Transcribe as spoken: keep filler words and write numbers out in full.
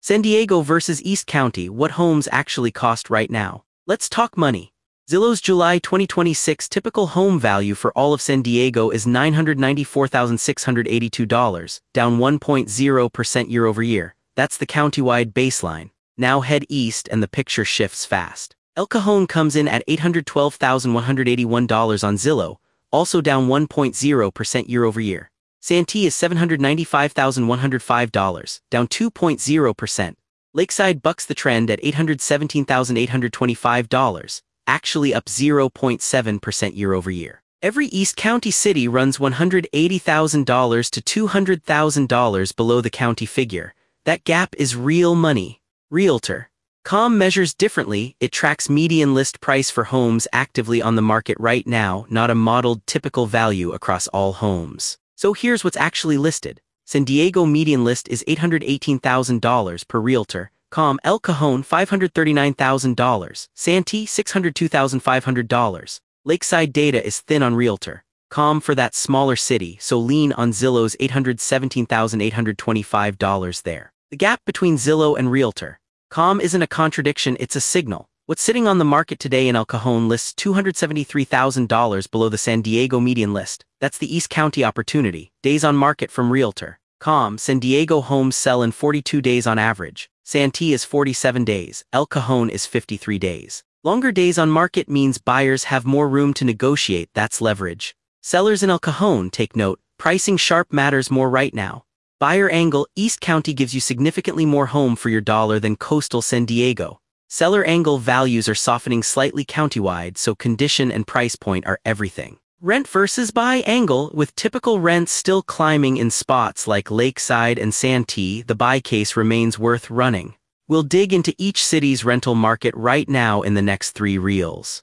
San Diego versus East County. What homes actually cost right now? Let's talk money. Zillow's July twenty twenty-six typical home value for all of San Diego is nine hundred ninety-four thousand six hundred eighty-two dollars, down one point zero percent year over year. That's the countywide baseline. Now head east and the picture shifts fast. El Cajon comes in at eight hundred twelve thousand one hundred eighty-one dollars on Zillow, also down one point zero percent year over year. Santee is seven hundred ninety-five thousand one hundred five dollars, down two point zero percent. Lakeside bucks the trend at eight hundred seventeen thousand eight hundred twenty-five dollars, actually up zero point seven percent year over year. Every East County city runs one hundred eighty thousand dollars to two hundred thousand dollars below the county figure. That gap is real money. Realtor. Com measures differently. It tracks median list price for homes actively on the market right now, not a modeled typical value across all homes. So here's what's actually listed. San Diego median list is eight hundred eighteen thousand dollars per realtor. Com. El Cajon five hundred thirty-nine thousand dollars. Santee six hundred two thousand five hundred dollars. Lakeside data is thin on realtor. Com for that smaller city, so lean on Zillow's eight hundred seventeen thousand eight hundred twenty-five dollars there. The gap between Zillow and realtor. Com isn't a contradiction, it's a signal. What's sitting on the market today in El Cajon lists two hundred seventy-three thousand dollars below the San Diego median list. That's the East County opportunity. Days on market from realtor. Com. San Diego homes sell in forty-two days on average. Santee is forty-seven days. El Cajon is fifty-three days. Longer days on market means buyers have more room to negotiate. That's leverage. Sellers in El Cajon take note. Pricing sharp matters more right now. Buyer angle. East County gives you significantly more home for your dollar than coastal San Diego. Seller angle. Values are softening slightly countywide, so condition and price point are everything. Rent versus buy angle. With typical rents still climbing in spots like Lakeside and Santee, the buy case remains worth running. We'll dig into each city's rental market right now in the next three reels.